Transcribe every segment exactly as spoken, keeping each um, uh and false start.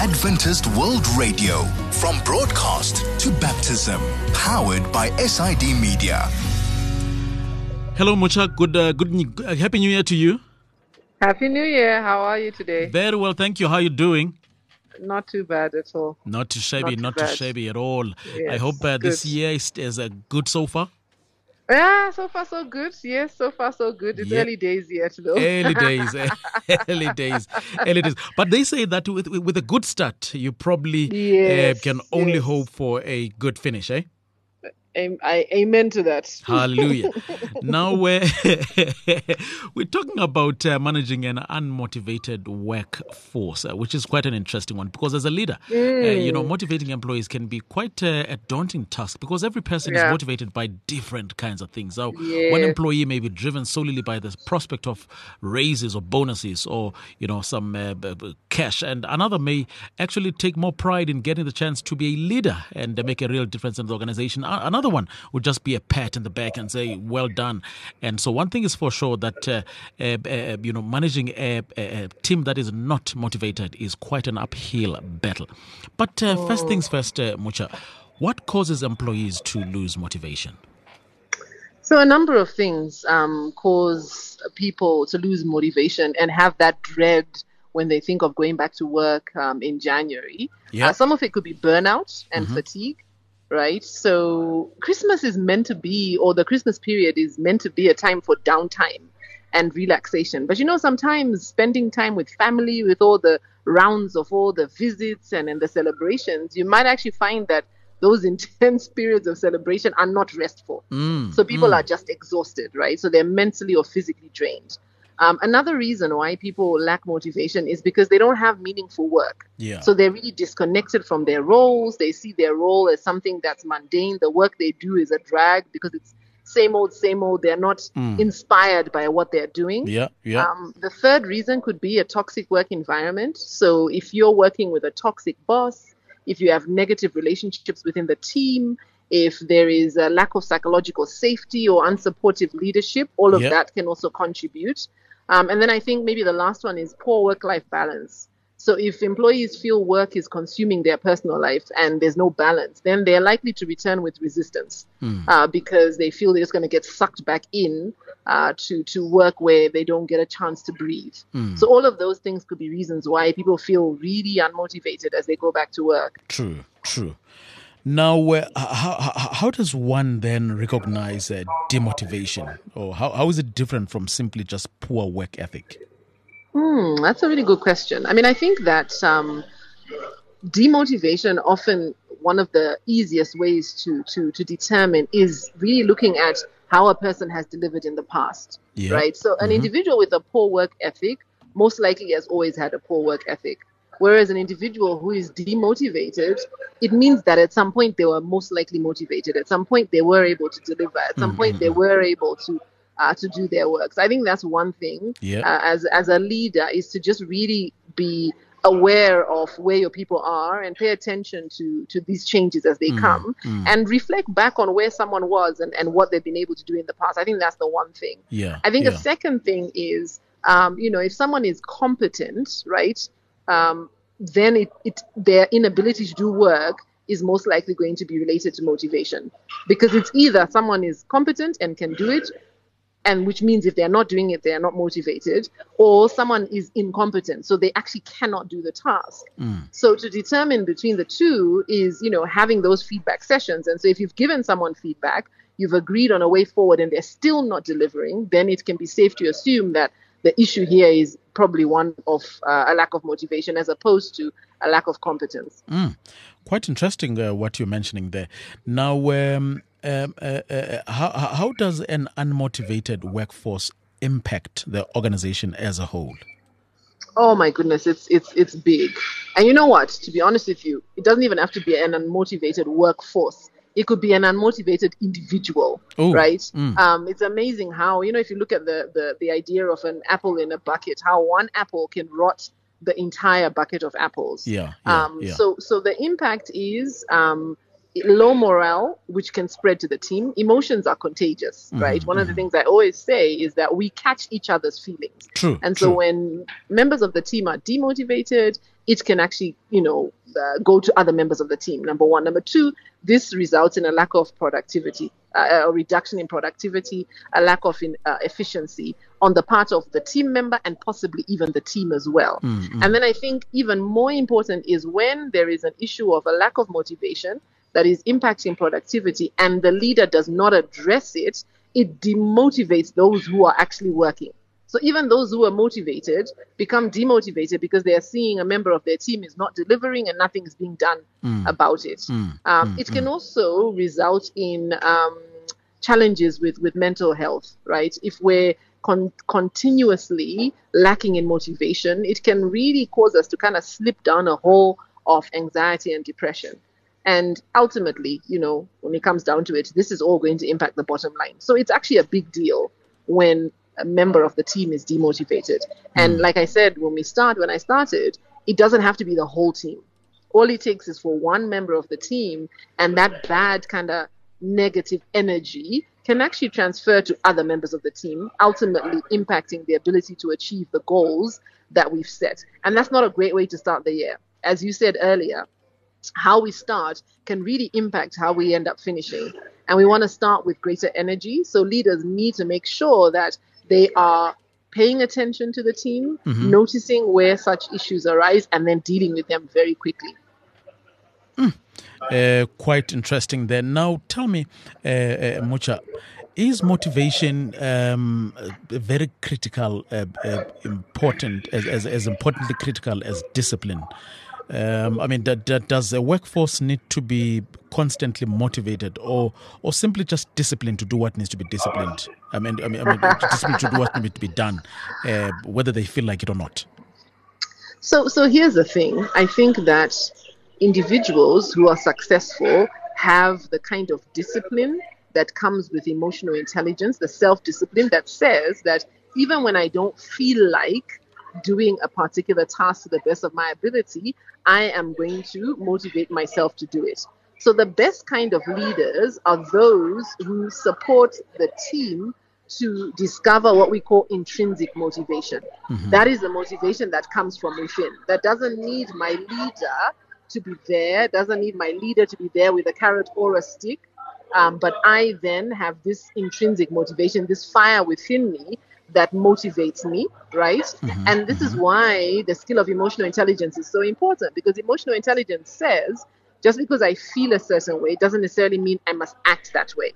Adventist World Radio, from broadcast to baptism, powered by S I D Media. Hello, Mucha. Good, uh, good, uh, happy New Year to you. Happy New Year. How are you today? Very well, thank you. How are you doing? Not too bad at all. Not too shabby, not too, not not too shabby at all. Yes, I hope uh, this good. year is, is uh, good so far. Yeah, so far so good. Yes, so far so good. It's Yeah. early days yet, though. Early days, early days, early days. But they say that with with a good start, you probably Yes, uh, can only yes. hope for a good finish, eh? Am- I, amen to that. Hallelujah. Now we're, we're talking about uh, managing an unmotivated workforce, uh, which is quite an interesting one, because as a leader, uh, you know, motivating employees can be quite uh, a daunting task, because every person is Yeah. motivated by different kinds of things. So one Yes. employee may be driven solely by the prospect of raises or bonuses or, you know, some uh, b- b- cash, and another may actually take more pride in getting the chance to be a leader and uh, make a real difference in the organization. A- Another one would just be a pat in the back and say, well done. And so one thing is for sure, that, uh, uh, uh, you know, managing a, a, a team that is not motivated is quite an uphill battle. But uh, first things first, uh, Mucha, what causes employees to lose motivation? So a number of things um, cause people to lose motivation and have that dread when they think of going back to work um, in January. Yeah. Uh, some of it could be burnout and fatigue, right? So Christmas is meant to be, or the Christmas period is meant to be a time for downtime and relaxation. But you know, sometimes spending time with family, with all the rounds of all the visits and, and the celebrations, you might actually find that those intense periods of celebration are not restful. Mm, So people mm. are just exhausted, right? So they're mentally or physically drained. Um, another reason why people lack motivation is because they don't have meaningful work. Yeah. So they're really disconnected from their roles. They see their role as something that's mundane. The work they do is a drag because it's same old, same old. They're not inspired by what they're doing. Yeah, yeah. Um, the third reason could be a toxic work environment. So if you're working with a toxic boss, if you have negative relationships within the team, if there is a lack of psychological safety or unsupportive leadership, all of Yep. that can also contribute. Um, and then I think maybe the last one is poor work-life balance. So if employees feel work is consuming their personal life and there's no balance, then they're likely to return with resistance uh, because they feel they're just going to get sucked back in uh, to, to work where they don't get a chance to breathe. So all of those things could be reasons why people feel really unmotivated as they go back to work. True, true. Now, uh, how, how, how does one then recognize uh, demotivation? Or how, how is it different from simply just poor work ethic? Hmm, that's a really good question. I mean, I think that um, demotivation, often one of the easiest ways to, to, to determine is really looking at how a person has delivered in the past, Yeah. right? So an individual with a poor work ethic most likely has always had a poor work ethic. Whereas an individual who is demotivated, it means that at some point they were most likely motivated. At some point they were able to deliver. At some point they were able to uh, to do their work. So I think that's one thing Yeah. uh, as as a leader, is to just really be aware of where your people are and pay attention to to these changes as they come and reflect back on where someone was and, and what they've been able to do in the past. I think that's the one thing. Yeah, I think yeah. a second thing is, um, you know, if someone is competent, right, um, then it, it their inability to do work is most likely going to be related to motivation, because it's either someone is competent and can do it, and which means if they're not doing it, they're not motivated, or someone is incompetent, so they actually cannot do the task. So to determine between the two is, you know, having those feedback sessions. And so if you've given someone feedback, you've agreed on a way forward, and they're still not delivering, then it can be safe to assume that the issue here is probably one of uh, a lack of motivation as opposed to a lack of competence. Mm. Quite interesting uh, what you're mentioning there. Now, um, um, uh, uh, how, how does an unmotivated workforce impact the organization as a whole? Oh my goodness, it's it's it's big. And you know what? To be honest with you, it doesn't even have to be an unmotivated workforce. It could be an unmotivated individual, Oh, right? mm. Um, it's amazing how, you know, if you look at the, the the idea of an apple in a bucket, how one apple can rot the entire bucket of apples. Yeah, yeah, um, yeah. So so the impact is um, low morale, which can spread to the team. Emotions are contagious, Mm-hmm, right? One mm-hmm. of the things I always say is that we catch each other's feelings. True. And so true. when members of the team are demotivated, it can actually, you know, uh, go to other members of the team. Number one. Number two, this results in a lack of productivity, uh, a reduction in productivity, a lack of in, uh, efficiency on the part of the team member and possibly even the team as well. Mm-hmm. And then I think even more important is when there is an issue of a lack of motivation that is impacting productivity and the leader does not address it, it demotivates those who are actually working. So even those who are motivated become demotivated because they are seeing a member of their team is not delivering and nothing is being done Mm. about it. Mm. Um, Mm. it can also result in um, challenges with, with mental health, right? If we're con- continuously lacking in motivation, it can really cause us to kind of slip down a hole of anxiety and depression. And ultimately, you know, when it comes down to it, this is all going to impact the bottom line. So it's actually a big deal when a member of the team is demotivated. And like I said, when we start, when I started, it doesn't have to be the whole team. All it takes is for one member of the team, and that bad kind of negative energy can actually transfer to other members of the team, ultimately impacting the ability to achieve the goals that we've set. And that's not a great way to start the year. As you said earlier, how we start can really impact how we end up finishing. And we want to start with greater energy. So leaders need to make sure that they are paying attention to the team, Mm-hmm. noticing where such issues arise, and then dealing with them very quickly. Uh, quite interesting there. Now, tell me, uh, uh, Mucha, is motivation um, uh, very critical, uh, uh, important, as, as, as importantly critical as discipline? Um, I mean, that, that, does a workforce need to be constantly motivated, or or simply just disciplined to do what needs to be disciplined? I mean, I mean, I mean disciplined to do what needs to be done, uh, whether they feel like it or not. So, so here's the thing. I think that individuals who are successful have the kind of discipline that comes with emotional intelligence, the self-discipline that says that even when I don't feel like doing a particular task to the best of my ability, I am going to motivate myself to do it. So the best kind of leaders are those who support the team to discover what we call intrinsic motivation. Mm-hmm. That is the motivation that comes from within. That doesn't need my leader to be there, doesn't need my leader to be there with a carrot or a stick. Um, but I then have this intrinsic motivation, this fire within me that motivates me, right? Mm-hmm. And this mm-hmm. is why the skill of emotional intelligence is so important, because emotional intelligence says, just because I feel a certain way doesn't necessarily mean I must act that way.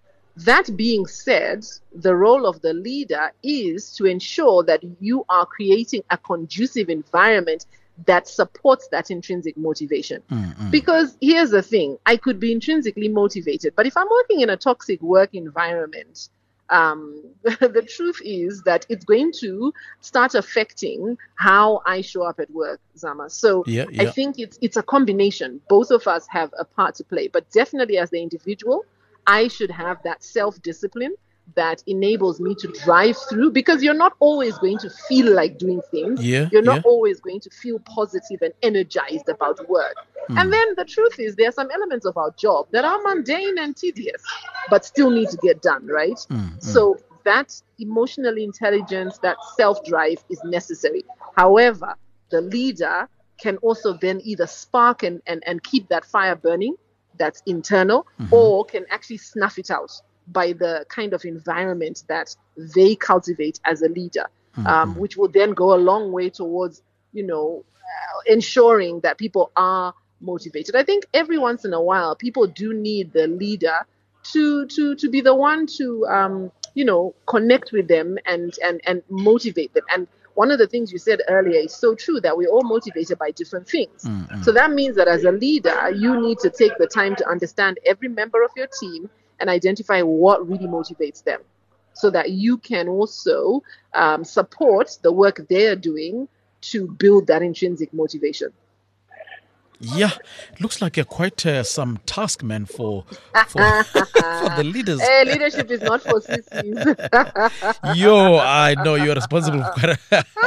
That being said, the role of the leader is to ensure that you are creating a conducive environment that supports that intrinsic motivation. Mm-hmm. Because here's the thing, I could be intrinsically motivated, but if I'm working in a toxic work environment, um, the truth is that it's going to start affecting how I show up at work, Zama. So yeah, yeah. I think it's it's a combination. Both of us have a part to play, but definitely as the individual, I should have that self-discipline that enables me to drive through, because you're not always going to feel like doing things. Yeah, you're not yeah. always going to feel positive and energized about work. Mm. And then the truth is there are some elements of our job that are mundane and tedious, but still need to get done, right? Mm, so mm. that emotional intelligence, that self-drive is necessary. However, the leader can also then either spark and, and, and keep that fire burning, that's internal, mm-hmm. or can actually snuff it out by the kind of environment that they cultivate as a leader, mm-hmm. um, which will then go a long way towards, you know, uh, ensuring that people are motivated. I think every once in a while, people do need the leader to to to be the one to, um, you know, connect with them and and and motivate them. And one of the things you said earlier is so true, that we're all motivated by different things. Mm-hmm. So that means that as a leader, you need to take the time to understand every member of your team and identify what really motivates them, so that you can also um, support the work they're doing to build that intrinsic motivation. Yeah, it looks like you're quite uh, some task man for for, for the leaders. Hey, leadership is not for sissies. Yo, I know you're responsible for quite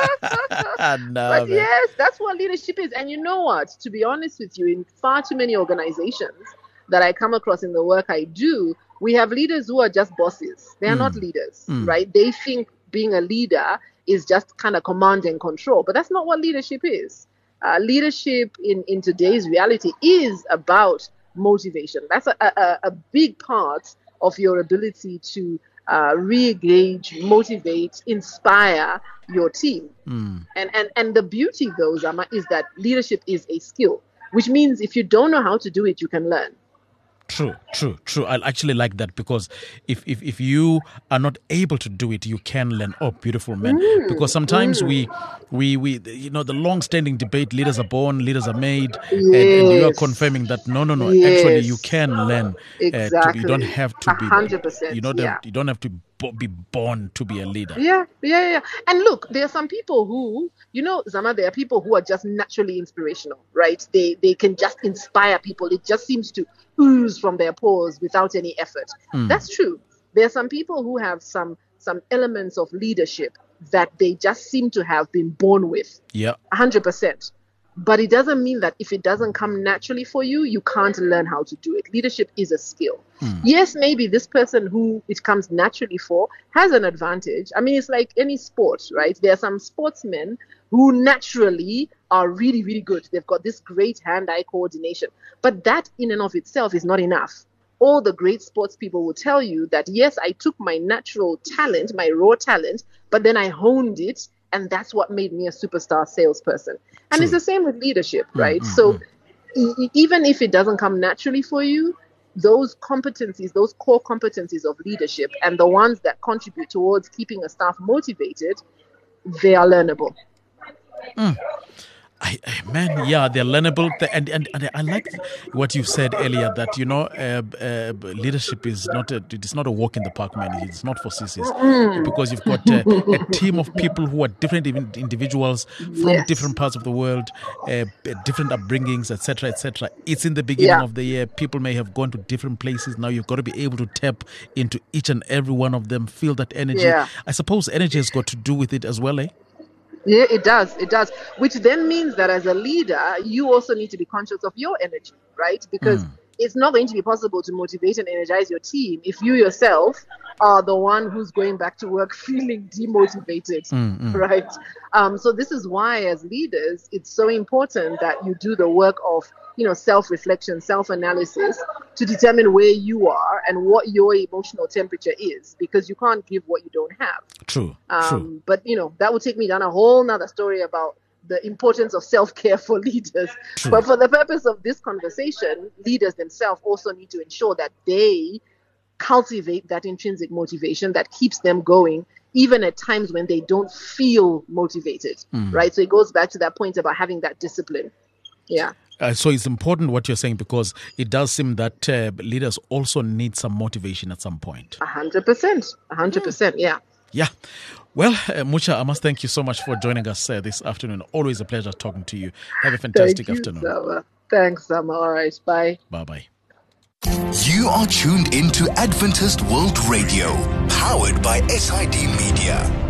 a... no, but man. yes, that's what leadership is. And you know what? To be honest with you, in far too many organizations, that I come across in the work I do, we have leaders who are just bosses. They are Mm. not leaders, Mm. right? They think being a leader is just kind of command and control, but that's not what leadership is. Uh, leadership in, in today's reality is about motivation. That's a, a, a big part of your ability to uh, re-engage, motivate, inspire your team. Mm. And, and, and the beauty, though, Zama, is that leadership is a skill, which means if you don't know how to do it, you can learn. True, true, true. I actually like that because if, if, if you are not able to do it, you can learn. Oh, beautiful man. Mm, because sometimes mm. we, we, we, you know, the long-standing debate: leaders are born, leaders are made, Yes. and, and you are confirming that no, no, no. Yes. Actually, you can learn. Exactly. Uh, to, you don't have to be. A hundred percent. You know, Yeah. you don't have to be born to be a leader. Yeah, yeah, yeah. And look, there are some people who, you know, Zama, there are people who are just naturally inspirational, right? They they can just inspire people. It just seems to ooze from their pores without any effort. Mm. That's true. There are some people who have some some elements of leadership that they just seem to have been born with. Yeah. A hundred percent. But it doesn't mean that if it doesn't come naturally for you, you can't learn how to do it. Leadership is a skill. Mm. Yes, maybe this person who it comes naturally for has an advantage. I mean, it's like any sport, right? There are some sportsmen who naturally are really, really good. They've got this great hand-eye coordination. But that in and of itself is not enough. All the great sports people will tell you that, yes, I took my natural talent, my raw talent, but then I honed it. And that's what made me a superstar salesperson. And True. It's the same with leadership, right? Mm, mm, so mm. e- even if it doesn't come naturally for you, those competencies, those core competencies of leadership and the ones that contribute towards keeping a staff motivated, they are learnable. Mm. I, I, man, yeah, they're learnable. And, and, and I like what you said earlier that, you know, uh, uh, leadership is not a, it's not a walk in the park, man. It's not for sissies. Mm. Because you've got uh, a team of people who are different individuals from Yes. different parts of the world, uh, different upbringings, et cetera, et cetera. It's in the beginning Yeah. of the year. People may have gone to different places. Now you've got to be able to tap into each and every one of them, feel that energy. Yeah. I suppose energy has got to do with it as well, eh? Yeah, it does. It does. Which then means that as a leader, you also need to be conscious of your energy, right? Because Mm. it's not going to be possible to motivate and energize your team if you yourself are the one who's going back to work feeling demotivated, Mm, mm. right? Um, so this is why, as leaders, it's so important that you do the work of, you know, self-reflection, self-analysis to determine where you are and what your emotional temperature is, because you can't give what you don't have. True, Um, true. But, you know, that would take me down a whole nother story about the importance of self-care for leaders. True. But for the purpose of this conversation, leaders themselves also need to ensure that they cultivate that intrinsic motivation that keeps them going, even at times when they don't feel motivated, Mm. right? So it goes back to that point about having that discipline. Yeah. Uh, so it's important what you're saying because it does seem that uh, leaders also need some motivation at some point. A hundred percent. A hundred percent. Yeah. Yeah. Well, uh, Mucha, I must thank you so much for joining us uh, this afternoon. Always a pleasure talking to you. Have a fantastic Thank you, afternoon. Sama. Thanks, Sama. All right. Bye. Bye-bye. You are tuned into Adventist World Radio, powered by S I D Media.